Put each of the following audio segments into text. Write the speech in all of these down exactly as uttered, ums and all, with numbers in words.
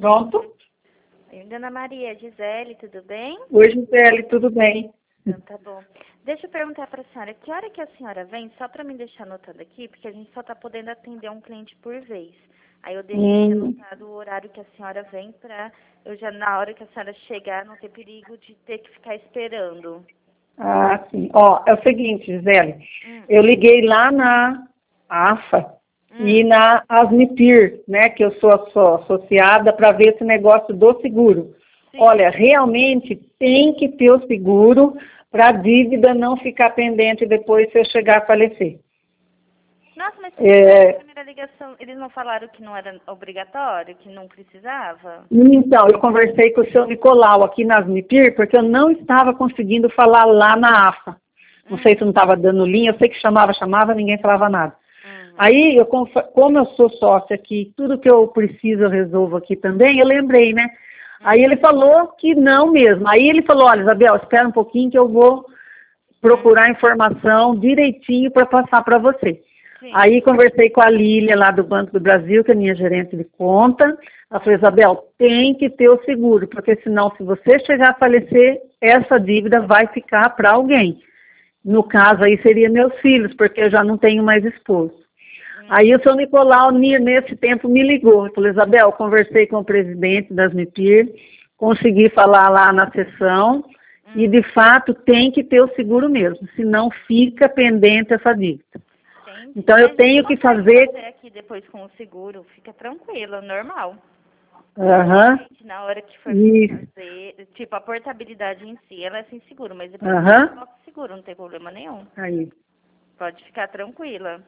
Pronto? Oi, Dona Maria, Gisele, tudo bem? Oi, Gisele, tudo bem? Então tá bom. Deixa eu perguntar para a senhora, que hora que a senhora vem? Só para me deixar anotado aqui, porque a gente só está podendo atender um cliente por vez. Aí eu deixo aqui Hum, anotado o horário que a senhora vem para eu já, na hora que a senhora chegar, não ter perigo de ter que ficar esperando. ah, sim. Ó, é o seguinte, Gisele, Hum, eu liguei lá na AFA e hum, na Asmipir, né, que eu sou, sou associada para ver esse negócio do seguro. sim. Olha, realmente tem que ter o seguro para a dívida não ficar pendente depois se eu chegar a falecer. Nossa, mas na É, primeira ligação eles não falaram que não era obrigatório, que não precisava? então, eu conversei com o seu Nicolau aqui na Asmipir, porque eu não estava conseguindo falar lá na AFA. Não sei Hum, se não estava dando linha, eu sei que chamava, chamava, ninguém falava nada. uhum, Aí, eu, conf- como eu sou sócia aqui, tudo que eu preciso eu resolvo aqui também, eu lembrei, né? Aí ele falou que não mesmo. Aí ele falou, olha, Isabel, espera um pouquinho que eu vou hum, procurar informação direitinho para passar para você. sim. Aí conversei com a Lília lá do Banco do Brasil, que é minha gerente de conta. Ela falou, Isabel, tem que ter o seguro, porque senão se você chegar a falecer, essa dívida vai ficar para alguém. No caso aí seria meus filhos, porque eu já não tenho mais esposo. Hum, Aí o seu Nicolau, ni- nesse tempo, me ligou. Ele falou, Isabel, conversei com o presidente das MIPIR, consegui falar lá na sessão, e hum. de fato tem que ter o seguro mesmo, senão fica pendente essa dívida. Entendi. Então eu Mas a gente tenho que consegue fazer. fazer aqui depois com o seguro. Fica tranquilo, normal. Aham, Normalmente, na hora que for isso, fazer, tipo, a portabilidade em si, ela é sem seguro, mas depois a gente aham, coloca o seguro, não tem problema nenhum. aí. Pode ficar tranquila.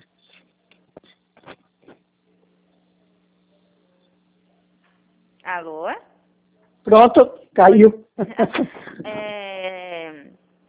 Alô? Pronto, Oi. caiu. É,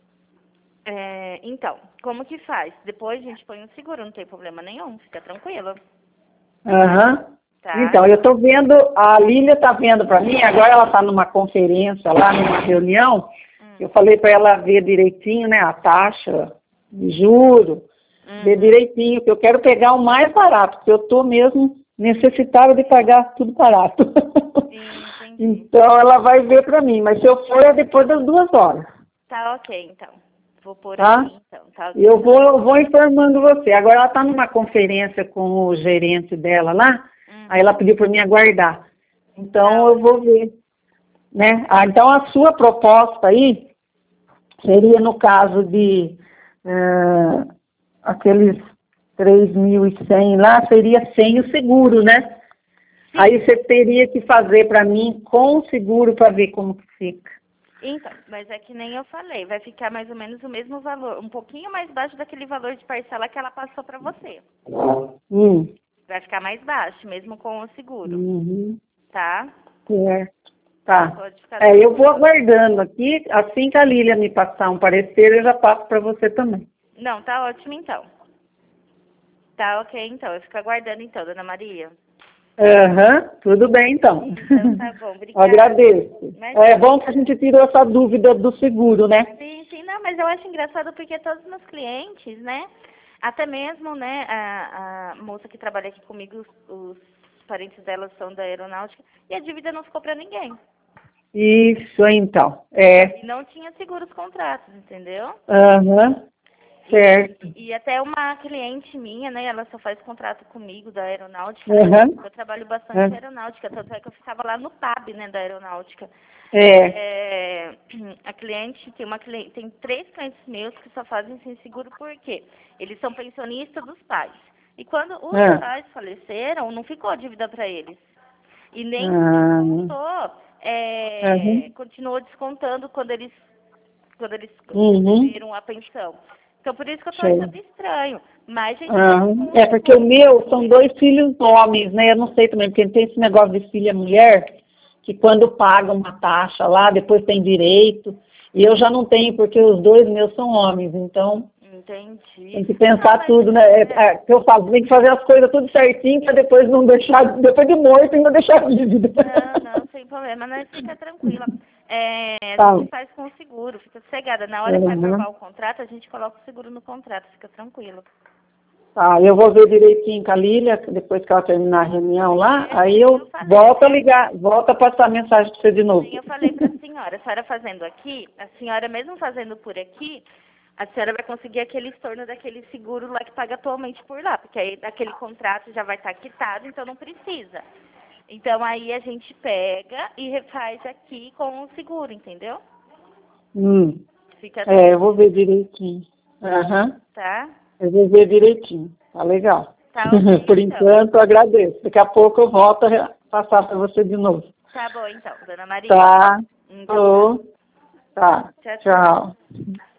é, então, como que faz? Depois a gente põe o seguro, não tem problema nenhum, fica tranquila, Aham. tá? Então, eu estou vendo, a Lília está vendo para mim, agora ela está numa conferência lá, numa reunião, Hum, eu falei para ela ver direitinho, né, a taxa de juro, ver uhum, direitinho, que eu quero pegar o mais barato, porque eu estou mesmo necessitada de pagar tudo barato. sim, entendi. Então, ela vai ver para mim, mas se eu for é depois das duas horas, Tá ok, então. Vou pôr tá? aqui, então. Tá E ok, eu dona vou, eu Maria. vou informando você. Agora ela está numa conferência com o gerente dela lá, aí ela Uhum. pediu para mim aguardar. Então Tá eu vou ótimo. ver, né? Ah, então a sua proposta aí seria no caso de eh, aqueles três mil e cem lá, seria sem o seguro, né? Aí Sim. você teria que fazer para mim com o seguro para ver como que fica. Então, mas é que nem eu falei, vai ficar mais ou menos o mesmo valor, um pouquinho mais baixo daquele valor de parcela que ela passou para você. Hum. Vai ficar mais baixo, mesmo com o seguro, Uhum. tá? Certo. Tá. Pode ficar É, eu vou tranquila. aguardando aqui. Assim que a Lília me passar um parecer, eu já passo para você também. Não, tá ótimo então. Tá ok então, eu fico aguardando então, dona Maria. Aham, tudo bem então. Então tá bom, obrigada. Agradeço. É Imagina. bom que a gente tirou essa dúvida do seguro, né? Sim, sim, não, mas eu acho engraçado porque todos os meus clientes, né? Até mesmo, né, a, a moça que trabalha aqui comigo, os, os parentes dela são da aeronáutica, e a dívida não ficou para ninguém. Isso, então. É. E não tinha seguro os contratos, entendeu? Aham, E, certo. e até uma cliente minha, né, ela só faz contrato comigo da aeronáutica, né? Aham. Eu trabalho bastante em aham. aeronáutica, tanto é que eu ficava lá no P A B, né, da aeronáutica. É. É, a cliente, tem uma cliente, tem três clientes meus que só fazem sem seguro por quê? Eles são pensionistas dos pais. E quando os Ah, pais faleceram, não ficou dívida para eles. E nem ah, descontou, é, aham. continuou descontando quando eles, quando eles Uhum. receberam a pensão. Então por isso que eu tô achando Sei. estranho. Mas a gente faz Aham. com o É porque o seguro, não tem meu são problema. dois filhos homens, né? Eu não sei também, porque tem esse negócio de filha mulher, que quando paga uma taxa lá, depois tem direito. E eu já não tenho, porque os dois meus são homens, então Entendi. tem que Não, pensar mas tudo, né? É, é, é, que eu falo, tem que fazer as coisas tudo certinho para depois não deixar, depois de morto ainda deixar dívida. não, não, sem problema, mas fica tranquila. É, a Tá. gente faz com o seguro, fica sossegada. Na hora que vai Uhum. aprovar o contrato, a gente coloca o seguro no contrato, fica tranquilo. Tá, eu vou ver direitinho com a Lília, depois que ela terminar a reunião lá, É, aí eu, eu falei, volto a ligar, volto a passar a mensagem para você de novo. Sim, eu falei para a senhora, a senhora fazendo aqui, a senhora mesmo fazendo por aqui, a senhora vai conseguir aquele estorno daquele seguro lá que paga atualmente por lá, porque aí aquele contrato já vai estar quitado, então não precisa. Então aí a gente pega e refaz aqui com o seguro, entendeu? Hum, Fica é, eu vou ver direitinho. Aham, tá? eu vou ver direitinho, tá legal. Tá ok, Por então. enquanto, eu agradeço. Daqui a pouco eu volto a re- passar para você de novo. Tá bom, então, dona Maria. Tá, Então, tô. Tá, tchau, tchau. tchau.